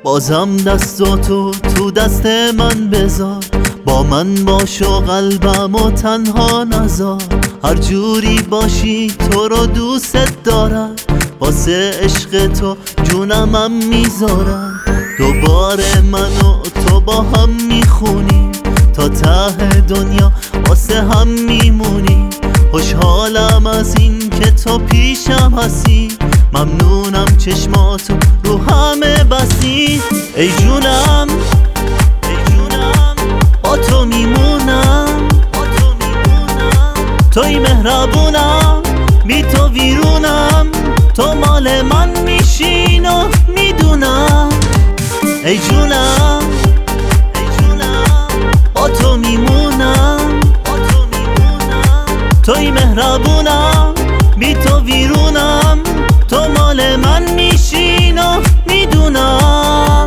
بازم دستاتو تو دست من بذار، با من باش و قلبمو تنها نذار. هر جوری باشی تو رو دوست دارم، واسه عشق تو جونمم میذارم. دوباره من و تو با هم میخونیم، تا ته دنیا واسه هم میمونیم. خوشحالم از این که تو پیشم هستی، ممنونم چشماتو رو همه بستی. ای جونم با تو میمونم، توی مهربونم، بی تو ویرونم. تو مال من میشین و میدونم. ای جونم با تو میمونم، توی مهربونم، بی تو ویرونم. تو مال من میشین و میدونم.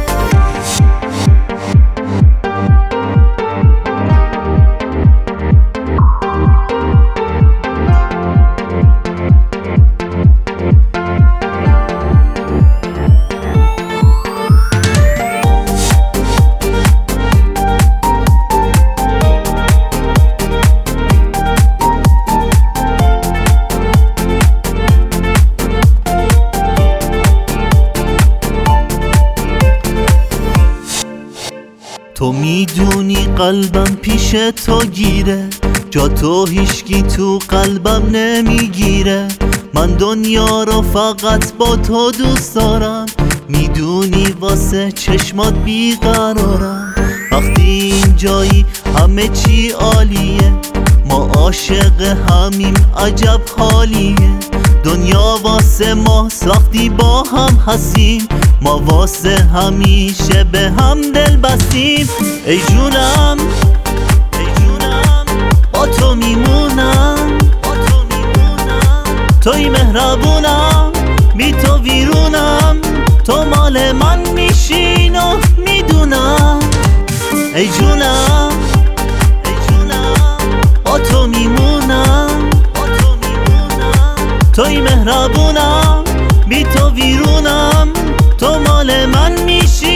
تو میدونی قلبم پیش تو گیره، جا تو هیچکی تو قلبم نمیگیره. من دنیا رو فقط با تو دوست دارم، میدونی واسه چشمات بیقرارم. وقتی اینجایی همه چی عالیه، ما عاشق همیم، عجب حالیه. دنیا واسه ما وقتی با هم هستیم، ما واسه همیشه به هم دل بستیم. ای جونم با تو میمونم، توی مهربونم، بی تو ویرونم. تو مال من میشین و میدونم. ای جونم با تو میمونم، توی مهربونم، بی تو ویرونم. تو مال من میشی